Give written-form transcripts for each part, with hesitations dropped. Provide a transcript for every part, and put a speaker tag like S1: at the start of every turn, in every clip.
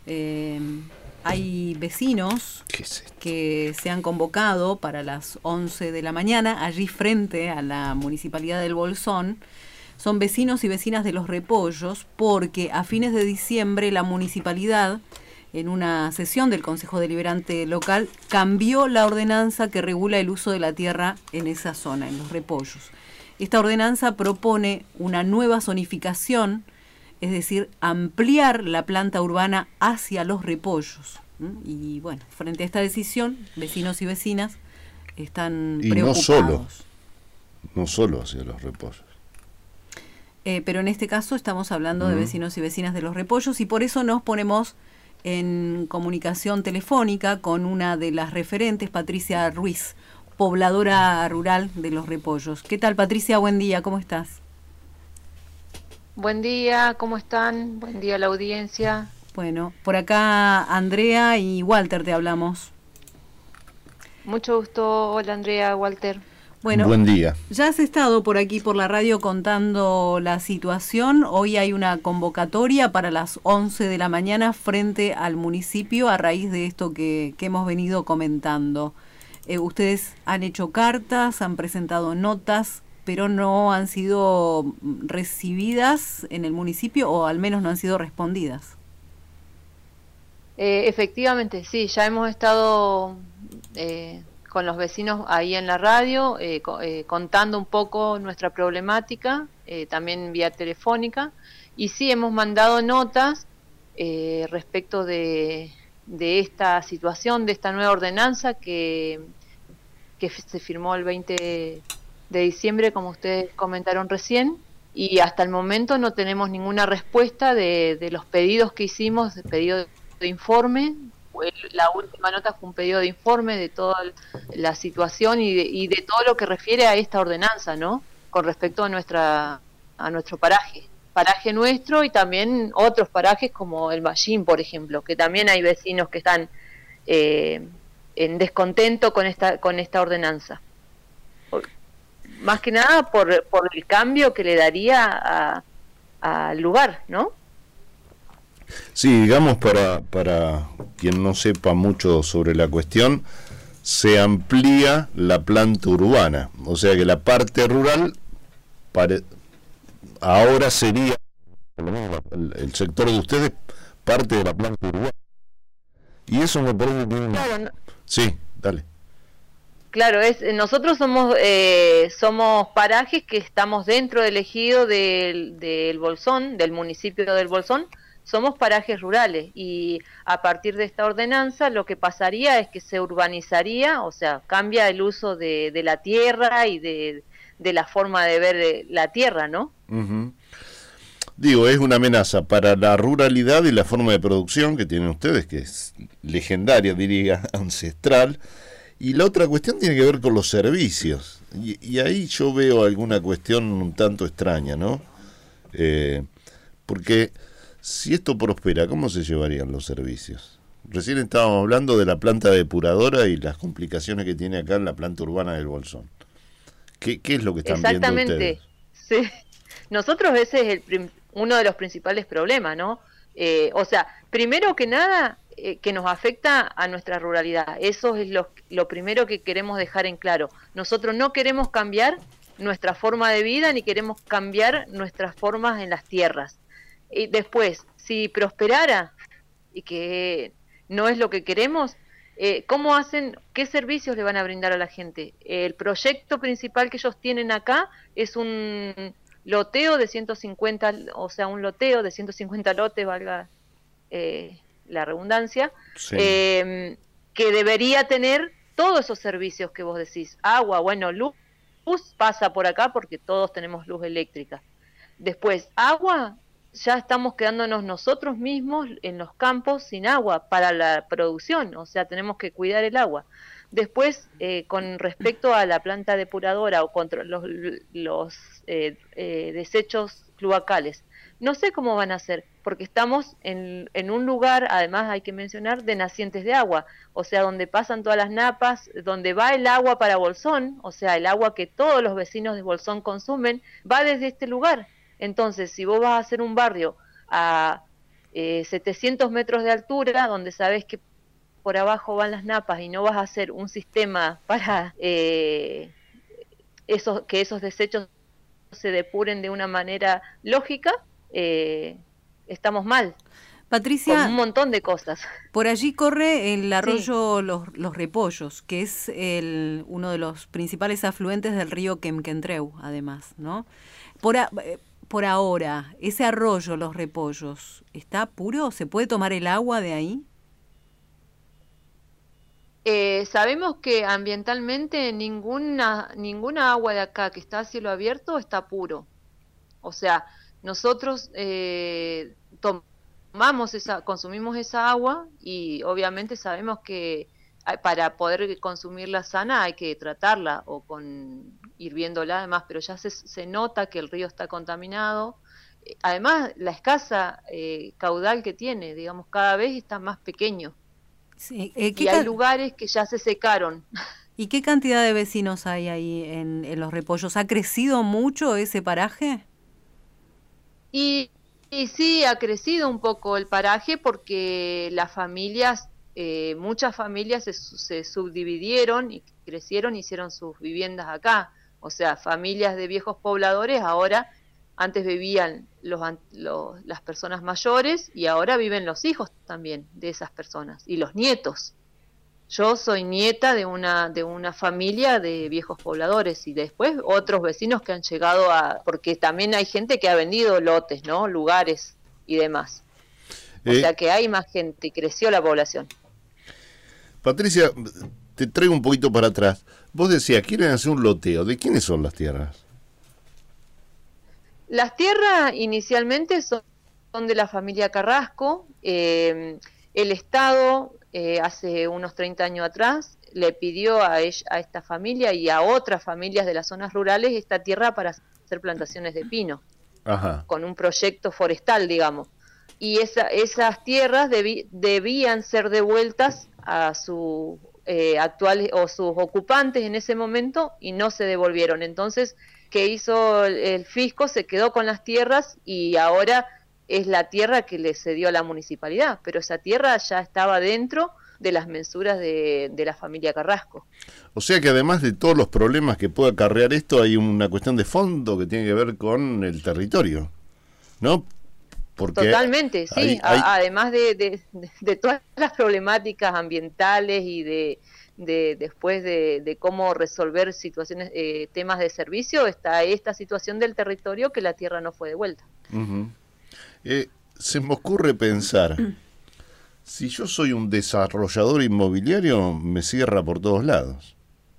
S1: Eh, Hay vecinos
S2: ¿Qué es esto?
S1: que se han convocado para las 11 de la mañana allí frente a la Municipalidad del Bolsón. Son vecinos y vecinas de Los Repollos porque a fines de diciembre la municipalidad, en una sesión del Consejo Deliberante local, cambió la ordenanza que regula el uso de la tierra en esa zona, en Los Repollos. Esta ordenanza propone una nueva zonificación, es decir, ampliar la planta urbana hacia Los Repollos. Y bueno, frente a esta decisión, vecinos y vecinas están
S2: Y
S1: preocupados.
S2: no solo hacia Los Repollos.
S1: Pero en este caso estamos hablando de
S2: Mm.
S1: vecinos y vecinas de Los Repollos y por eso nos ponemos en comunicación telefónica con una de las referentes, Patricia Ruiz, pobladora rural de Los Repollos. ¿Qué tal, Patricia? Buen día, ¿cómo estás?
S3: Buen día, ¿cómo están? Buen día a la audiencia.
S1: Bueno, por acá Andrea y Walter te hablamos.
S3: Mucho gusto, hola Andrea, Walter.
S1: Bueno,
S2: Buen día.
S1: ya has estado por aquí por la radio contando la situación. Hoy hay una convocatoria para las 11 de la mañana frente al municipio a raíz de esto que hemos venido comentando. Ustedes han hecho cartas, han presentado notas, pero no han sido recibidas en el municipio o al menos no han sido respondidas.
S3: Efectivamente, sí, ya hemos estado con los vecinos ahí en la radio, contando un poco nuestra problemática, también vía telefónica, y sí, hemos mandado notas respecto de esta situación, de esta nueva ordenanza que se firmó el 20 de diciembre, como ustedes comentaron recién, y hasta el momento no tenemos ninguna respuesta de los pedidos que hicimos, de pedido de informe. La última nota fue un pedido de informe de toda la situación y de todo lo que refiere a esta ordenanza, ¿no? Con respecto a nuestro paraje nuestro y también otros parajes como el Mallín, por ejemplo, que también hay vecinos que están eh, en descontento con esta ordenanza. Más que nada por el cambio que le daría al lugar, ¿no?
S2: Sí, digamos, para quien no sepa mucho sobre la cuestión, se amplía la planta urbana. O sea que la parte rural pare- ahora sería, por lo menos el sector de ustedes, parte de la planta urbana. Y eso me parece que...
S3: Claro,
S2: Sí, dale.
S3: claro, nosotros somos parajes que estamos dentro del ejido del Bolsón, del municipio del Bolsón, somos parajes rurales y a partir de esta ordenanza lo que pasaría es que se urbanizaría, o sea, cambia el uso de la tierra y de la forma de ver la tierra, ¿no?
S2: Ujú. Digo, es una amenaza para la ruralidad y la forma de producción que tienen ustedes, que es legendaria, diría, ancestral. Y la otra cuestión tiene que ver con los servicios. Y ahí yo veo alguna cuestión un tanto extraña, ¿no? Eh, Porque si esto prospera, ¿cómo se llevarían los servicios? Recién estábamos hablando de la planta depuradora y las complicaciones que tiene acá en la planta urbana del Bolsón. ¿Qué es lo que están viendo ustedes?
S3: Exactamente, sí. Nosotros ese es uno de los principales problemas, ¿no? O sea, primero que nada, que nos afecta a nuestra ruralidad. Eso es lo primero que queremos dejar en claro. Nosotros no queremos cambiar nuestra forma de vida ni queremos cambiar nuestras formas en las tierras. Y después, si prosperara y que no es lo que queremos, ¿cómo hacen? ¿Qué servicios le van a brindar a la gente? El proyecto principal que ellos tienen acá es un loteo de 150, o sea, un loteo de 150 lotes, valga la redundancia,
S2: Sí.
S3: eh, que debería tener todos esos servicios que vos decís. Agua, bueno, luz pasa por acá porque todos tenemos luz eléctrica. Después, agua, ya estamos quedándonos nosotros mismos en los campos sin agua para la producción, o sea, tenemos que cuidar el agua. Después, con respecto a la planta depuradora o contra los desechos cloacales, no sé cómo van a hacer, porque estamos en un lugar, además hay que mencionar, de nacientes de agua, o sea, donde pasan todas las napas, donde va el agua para Bolsón, o sea, el agua que todos los vecinos de Bolsón consumen, va desde este lugar. Entonces, si vos vas a hacer un barrio a 700 metros de altura, donde sabes que por abajo van las napas y no vas a hacer un sistema para que esos desechos se depuren de una manera lógica, estamos mal.
S1: Patricia,
S3: con un montón de cosas.
S1: Por allí corre el arroyo Los Repollos, que es uno de los principales afluentes del río Quemquentreu, además, ¿no? Por ahora, ese arroyo Los Repollos, ¿está puro? ¿Se puede tomar el agua de ahí?
S3: Sabemos que ambientalmente ninguna agua de acá que está a cielo abierto está puro. O sea, nosotros consumimos esa agua y obviamente sabemos que para poder consumirla sana hay que tratarla o con hirviéndola además, pero ya se nota que el río está contaminado. Además, la escasa caudal que tiene, digamos, cada vez está más pequeño.
S1: Sí.
S3: Y hay lugares que ya se secaron.
S1: ¿Y qué cantidad de vecinos hay ahí en Los Repollos? ¿Ha crecido mucho ese paraje?
S3: Y sí, ha crecido un poco el paraje porque las familias, muchas familias se subdividieron y crecieron, hicieron sus viviendas acá. O sea, familias de viejos pobladores ahora, antes vivían las personas mayores y ahora viven los hijos también de esas personas y los nietos. Yo soy nieta de una familia de viejos pobladores y después otros vecinos que han llegado porque también hay gente que ha vendido lotes, ¿no? Lugares y demás. O sea que hay más gente y creció la población.
S2: Patricia, te traigo un poquito para atrás. Vos decías, quieren hacer un loteo. ¿De quiénes son las tierras?
S3: Las tierras inicialmente son de la familia Carrasco. El Estado, hace unos 30 años atrás, le pidió a esta familia y a otras familias de las zonas rurales esta tierra para hacer plantaciones de pino. Ajá. Con un proyecto forestal, digamos. Y esas tierras debían ser devueltas a sus actuales o sus ocupantes en ese momento y no se devolvieron. Entonces, ¿qué hizo el fisco? Se quedó con las tierras y ahora es la tierra que le cedió a la municipalidad, pero esa tierra ya estaba dentro de las mensuras de la familia Carrasco.
S2: O sea que además de todos los problemas que puede acarrear esto, hay una cuestión de fondo que tiene que ver con el territorio, ¿no? Porque
S3: totalmente, sí, además de todas las problemáticas ambientales y después de cómo resolver situaciones, temas de servicio, está esta situación del territorio que la tierra no fue devuelta.
S2: Uh-huh. Se me ocurre pensar, si yo soy un desarrollador inmobiliario, me cierra por todos lados.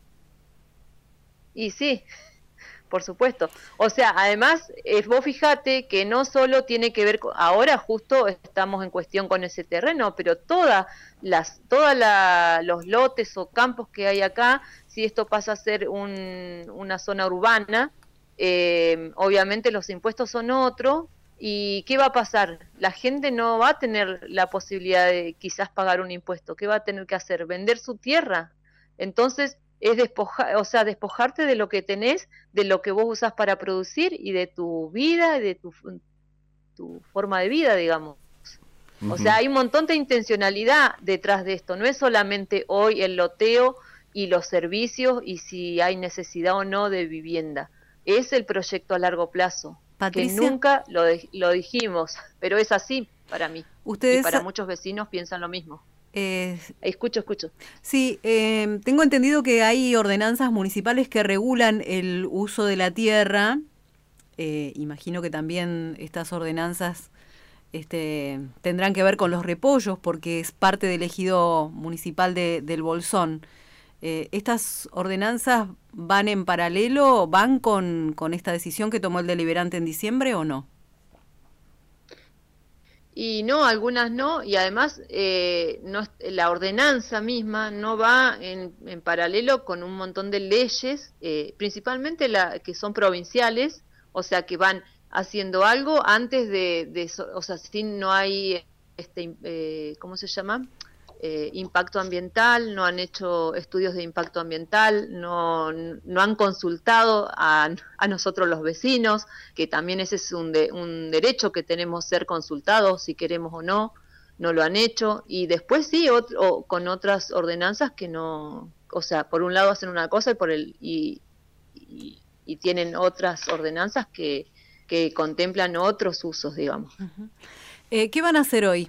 S3: Y sí, por supuesto. O sea, además, vos fijate que no solo tiene que ver ahora justo estamos en cuestión con ese terreno, pero todos los lotes o campos que hay acá, si esto pasa a ser una zona urbana, obviamente los impuestos son otros. ¿Y qué va a pasar? La gente no va a tener la posibilidad de quizás pagar un impuesto. ¿Qué va a tener que hacer? ¿Vender su tierra? Entonces es despojarte de lo que tenés, de lo que vos usás para producir y de tu vida, y de tu forma de vida, digamos. Uh-huh. O sea, hay un montón de intencionalidad detrás de esto. No es solamente hoy el loteo y los servicios y si hay necesidad o no de vivienda. Es el proyecto a largo plazo. Patricia, que nunca lo dijimos, pero es así para mí.
S1: Ustedes,
S3: y para muchos vecinos piensan lo mismo. Escucho.
S1: Sí, tengo entendido que hay ordenanzas municipales que regulan el uso de la tierra. Imagino que también estas ordenanzas tendrán que ver con los repollos, porque es parte del ejido municipal del Bolsón. ¿Estas ordenanzas van en paralelo, van con esta decisión que tomó el deliberante en diciembre o no?
S3: Y no, algunas no, y además la ordenanza misma no va en paralelo con un montón de leyes, principalmente que son provinciales, o sea que van haciendo algo antes o sea, si no hay, ¿cómo se llama? impacto ambiental, no han hecho estudios de impacto ambiental, no han consultado a nosotros los vecinos, que también ese es un derecho que tenemos, ser consultados si queremos o no lo han hecho. Y después sí, con otras ordenanzas que no, o sea, por un lado hacen una cosa y tienen otras ordenanzas que contemplan otros usos, digamos.
S1: Uh-huh. ¿Qué van a hacer hoy?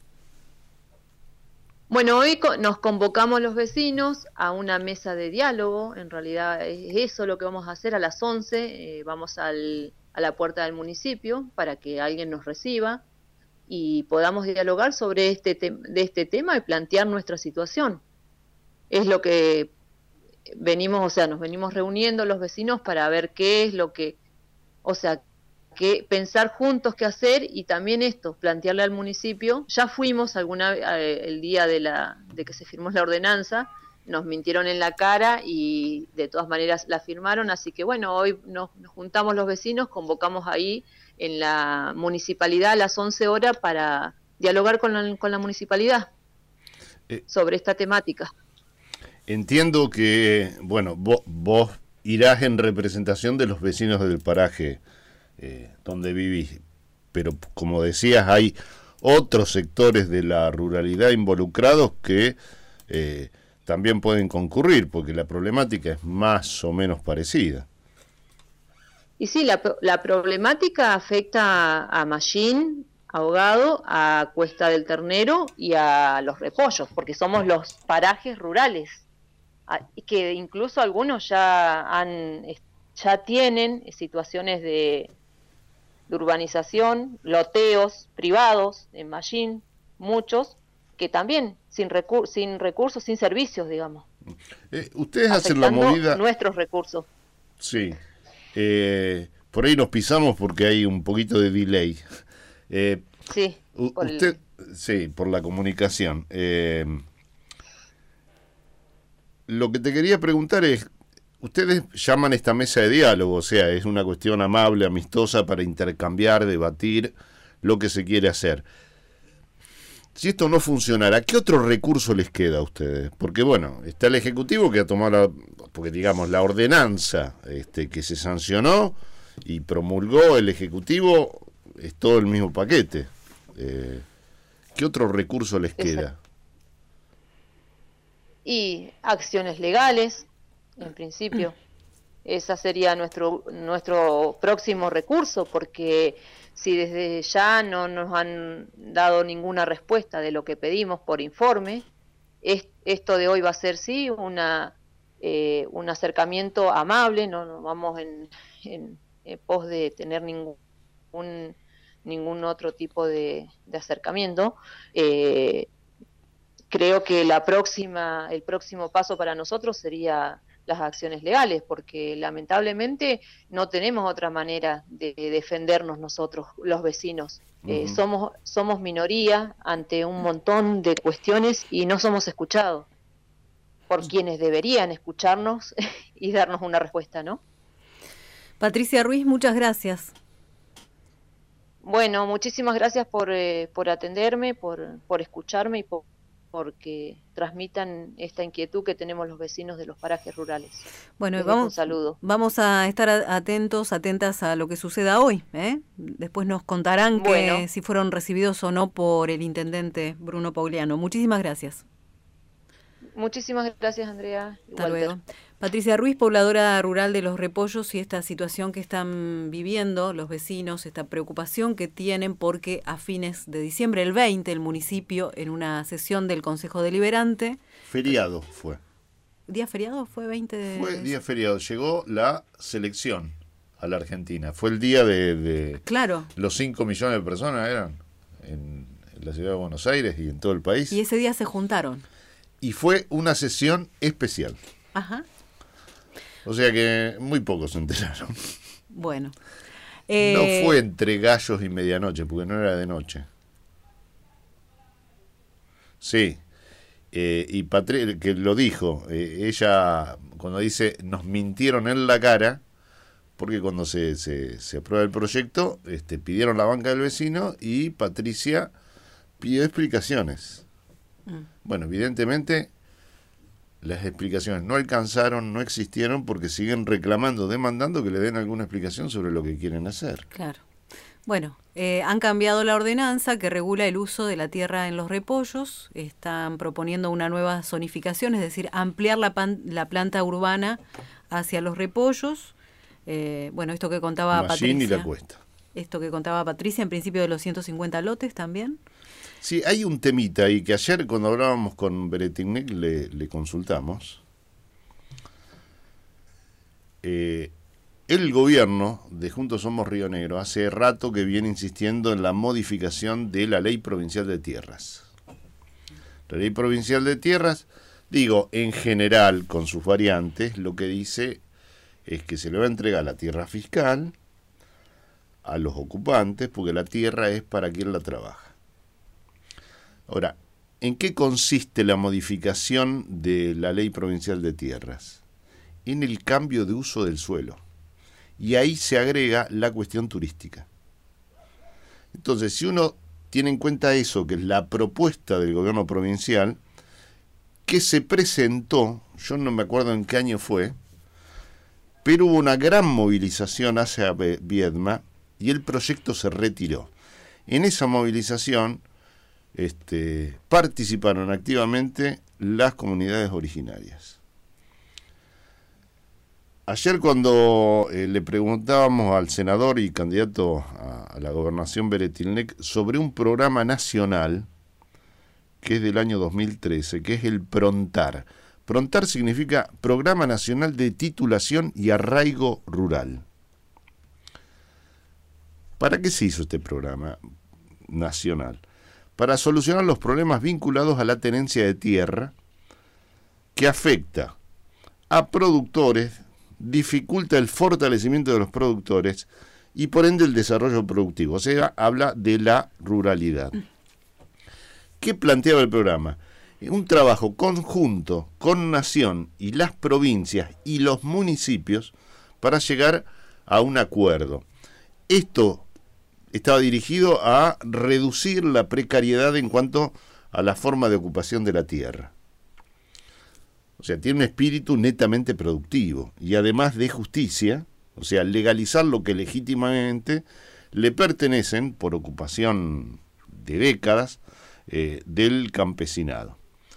S3: Bueno, hoy nos convocamos los vecinos a una mesa de diálogo. En realidad es eso lo que vamos a hacer a las 11. Vamos a la puerta del municipio para que alguien nos reciba y podamos dialogar sobre este tema y plantear nuestra situación. Es lo que venimos, o sea, nos venimos reuniendo los vecinos para ver qué es lo que, o sea, que pensar juntos qué hacer, y también esto, plantearle al municipio. Ya fuimos el día de que se firmó la ordenanza, nos mintieron en la cara y de todas maneras la firmaron, así que bueno, hoy nos juntamos los vecinos, convocamos ahí en la municipalidad a las 11 horas para dialogar con la municipalidad sobre esta temática.
S2: Entiendo que, bueno, vos irás en representación de los vecinos del paraje donde vivís, pero como decías, hay otros sectores de la ruralidad involucrados que también pueden concurrir, porque la problemática es más o menos parecida.
S3: Y sí, la problemática afecta a Mallín, a Ahogado, a Cuesta del Ternero y a Los Repollos, porque somos los parajes rurales, que incluso algunos ya tienen situaciones de urbanización, loteos privados en Mallín, muchos, que también sin recursos, sin servicios, digamos.
S2: Ustedes hacen la movida...
S3: nuestros recursos.
S2: Sí. Por ahí nos pisamos porque hay un poquito de delay.
S3: Sí.
S2: Sí, por la comunicación. Lo que te quería preguntar es, ustedes llaman esta mesa de diálogo, o sea, es una cuestión amable, amistosa para intercambiar, debatir lo que se quiere hacer. Si esto no funcionara, ¿qué otro recurso les queda a ustedes? Porque bueno, está el Ejecutivo que ha tomado porque digamos la ordenanza que se sancionó y promulgó el Ejecutivo, es todo el mismo paquete. ¿Qué otro recurso les queda?
S3: Y acciones legales, en principio. Esa sería nuestro próximo recurso, porque si desde ya no nos han dado ninguna respuesta de lo que pedimos por informe, esto de hoy va a ser sí un acercamiento amable, no vamos en pos de tener ningún otro tipo de acercamiento. Creo que el próximo paso para nosotros sería las acciones legales, porque lamentablemente no tenemos otra manera de defendernos nosotros, los vecinos. Uh-huh. Somos minoría ante un montón de cuestiones y no somos escuchados por quienes deberían escucharnos y darnos una respuesta, ¿no?
S1: Patricia Ruiz, muchas gracias.
S3: Bueno, muchísimas gracias por atenderme, por escucharme y porque transmitan esta inquietud que tenemos los vecinos de los parajes rurales.
S1: Bueno,
S3: un saludo.
S1: Vamos a estar atentas a lo que suceda hoy. Después nos contarán si fueron recibidos o no por el intendente Bruno Pauliano. Muchísimas gracias.
S3: Muchísimas gracias, Andrea.
S1: Hasta luego. Patricia Ruiz, pobladora rural de Los Repollos, y esta situación que están viviendo los vecinos, esta preocupación que tienen porque a fines de diciembre, el 20, el municipio, en una sesión del Consejo Deliberante...
S2: Feriado fue.
S1: ¿Día feriado? ¿Fue 20 de...?
S2: Fue día feriado. Llegó la selección a la Argentina. Fue el día de
S1: claro.
S2: Los 5 millones de personas eran en la ciudad de Buenos Aires y en todo el país.
S1: Y ese día se juntaron.
S2: Y fue una sesión especial.
S1: Ajá.
S2: O sea que muy pocos se enteraron.
S1: Bueno.
S2: No fue entre gallos y medianoche, porque no era de noche. Sí. Y Patricia, que lo dijo, ella cuando dice nos mintieron en la cara, porque cuando se aprueba el proyecto, pidieron la banca del vecino y Patricia pidió explicaciones. Bueno, evidentemente las explicaciones no alcanzaron, no existieron, porque siguen reclamando, demandando que le den alguna explicación sobre lo que quieren hacer.
S1: Claro. Bueno, han cambiado la ordenanza que regula el uso de la tierra en los repollos. Están proponiendo una nueva zonificación, es decir, ampliar la planta urbana hacia los repollos. Bueno, esto que contaba Patricia.
S2: Y la Cuesta.
S1: Esto que contaba Patricia, en principio de los 150 lotes también.
S2: Sí, hay un temita ahí que ayer cuando hablábamos con Beretilnec le consultamos. El gobierno de Juntos Somos Río Negro hace rato que viene insistiendo en la modificación de la Ley Provincial de Tierras. La Ley Provincial de Tierras, digo, en general, con sus variantes, lo que dice es que se le va a entregar la tierra fiscal a los ocupantes, porque la tierra es para quien la trabaja. Ahora, ¿en qué consiste la modificación de la Ley Provincial de Tierras? En el cambio de uso del suelo. Y ahí se agrega la cuestión turística. Entonces, si uno tiene en cuenta eso, que es la propuesta del gobierno provincial, que se presentó, yo no me acuerdo en qué año fue, pero hubo una gran movilización hacia Viedma y el proyecto se retiró. En esa movilización participaron activamente las comunidades originarias. Ayer cuando le preguntábamos al senador y candidato a la gobernación Beretilnec sobre un programa nacional que es del año 2013, que es el PRONTAR. PRONTAR significa Programa Nacional de Titulación y Arraigo Rural. ¿Para qué se hizo este programa nacional? Para solucionar los problemas vinculados a la tenencia de tierra que afecta a productores, dificulta el fortalecimiento de los productores y por ende el desarrollo productivo. O sea, habla de la ruralidad. ¿Qué planteaba el programa? Un trabajo conjunto con Nación y las provincias y los municipios para llegar a un acuerdo. Esto estaba dirigido a reducir la precariedad en cuanto a la forma de ocupación de la tierra. O sea, tiene un espíritu netamente productivo y además de justicia, o sea, legalizar lo que legítimamente le pertenecen por ocupación de décadas del campesinado.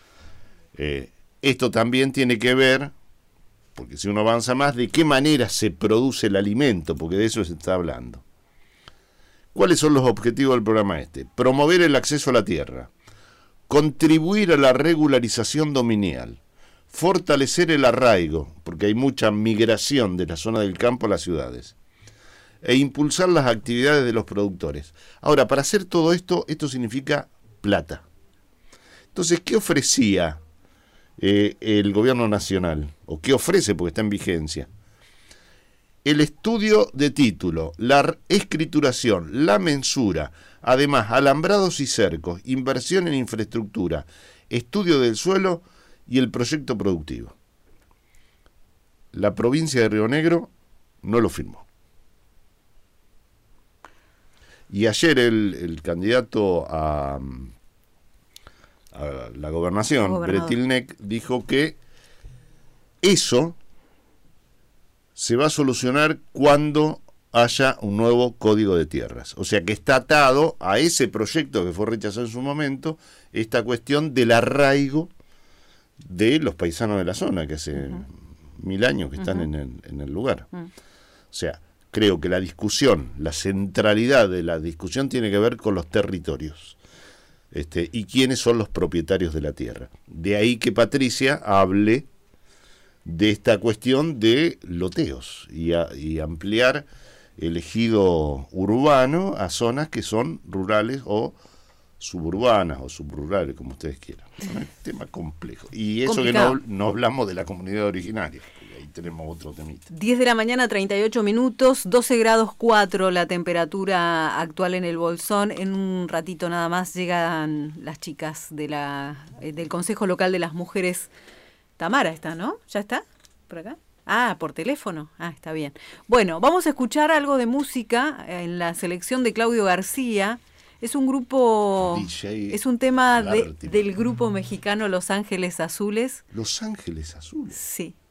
S2: Esto también tiene que ver, porque si uno avanza más, de qué manera se produce el alimento, porque de eso se está hablando. ¿Cuáles son los objetivos del programa este? Promover el acceso a la tierra, contribuir a la regularización dominial, fortalecer el arraigo, porque hay mucha migración de la zona del campo a las ciudades, e impulsar las actividades de los productores. Ahora, para hacer todo esto, esto significa plata. Entonces, ¿qué ofrecía el gobierno nacional? ¿O qué ofrece porque está en vigencia? El estudio de título, la escrituración, la mensura, además alambrados y cercos, inversión en infraestructura, estudio del suelo y el proyecto productivo. La provincia de Río Negro no lo firmó. Y ayer el candidato a la gobernación, Beretilnec, dijo que eso se va a solucionar cuando haya un nuevo código de tierras. O sea que está atado a ese proyecto que fue rechazado en su momento, esta cuestión del arraigo de los paisanos de la zona, que hace 1000 años que están en el lugar. O sea, creo que la discusión, la centralidad de la discusión tiene que ver con los territorios y quiénes son los propietarios de la tierra. De ahí que Patricia hable de esta cuestión de loteos y ampliar el ejido urbano a zonas que son rurales o suburbanas o subrurales, como ustedes quieran. Es un tema complejo. Y eso complicado. Que no hablamos de la comunidad originaria, porque ahí tenemos otro temita.
S1: 10 de la mañana, 38 minutos, 12 grados 4 la temperatura actual en el Bolsón. En un ratito nada más llegan las chicas del Consejo Local de las Mujeres. Tamara está, ¿no? ¿Ya está? ¿Por acá? Ah, por teléfono. Ah, está bien. Bueno, vamos a escuchar algo de música en la selección de Claudio García. Es un grupo,
S2: DJ
S1: es un tema
S2: Lagartine.
S1: del grupo mexicano Los Ángeles Azules.
S2: Los Ángeles Azules.
S1: Sí.